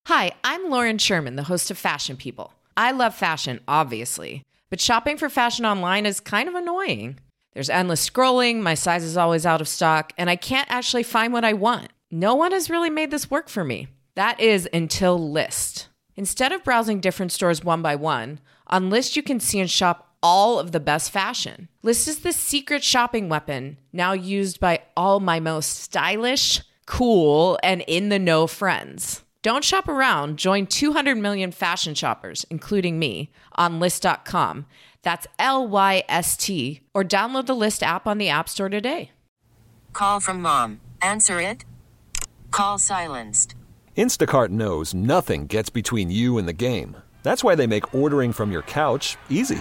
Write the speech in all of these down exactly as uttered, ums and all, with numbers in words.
Hi, I'm Lauren Sherman, the host of Fashion People. I love fashion, obviously, but shopping for fashion online is kind of annoying. There's endless scrolling, my size is always out of stock, and I can't actually find what I want. No one has really made this work for me. That is until Lyst. Instead of browsing different stores one by one, on Lyst you can see and shop all of the best fashion. Lyst is the secret shopping weapon, now used by all my most stylish, cool, and in-the-know friends. Don't shop around. Join two hundred million fashion shoppers, including me, on Lyst dot com. That's L Y S T. Or download the Lyst app on the App Store today. Call from mom. Answer it. Call silenced. Instacart knows nothing gets between you and the game. That's why they make ordering from your couch easy.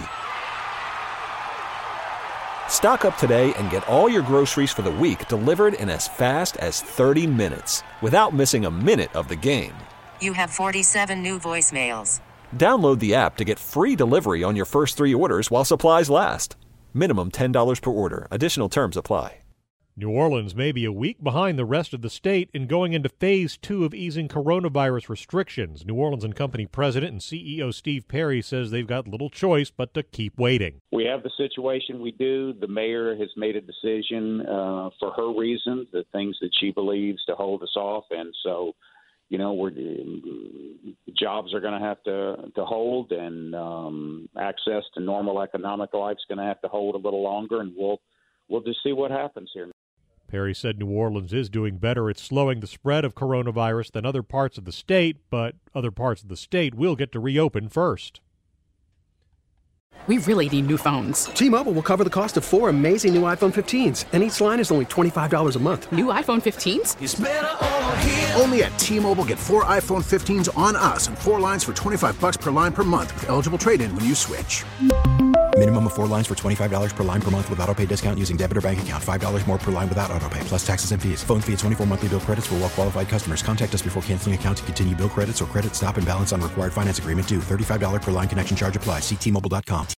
Stock up today and get all your groceries for the week delivered in as fast as thirty minutes without missing a minute of the game. You have forty-seven new voicemails. Download the app to get free delivery on your first three orders while supplies last. Minimum ten dollars per order. Additional terms apply. New Orleans may be a week behind the rest of the state in going into phase two of easing coronavirus restrictions. New Orleans and Company president and C E O Steve Perry says they've got little choice but to keep waiting. We have the situation we do. The mayor has made a decision uh, for her reasons, the things that she believes to hold us off. And so, you know, we're, jobs are going to have to to hold, and um, access to normal economic life is going to have to hold a little longer, and we'll we'll just see what happens here. Perry said New Orleans is doing better at slowing the spread of coronavirus than other parts of the state, but other parts of the state will get to reopen first. We really need new phones. T-Mobile will cover the cost of four amazing new iPhone fifteens, and each line is only twenty-five dollars a month. New iPhone fifteens? It's better over here. Only at T-Mobile, get four iPhone fifteens on us and four lines for twenty-five dollars per line per month with eligible trade-in when you switch. Minimum of four lines for twenty-five dollars per line per month with autopay discount using debit or bank account. five dollars more per line without autopay, plus taxes and fees. Phone fee at twenty-four monthly bill credits for well-qualified customers. Contact us before canceling account to continue bill credits or credit stop and balance on required finance agreement due. thirty-five dollars per line connection charge applies. See T Mobile dot com.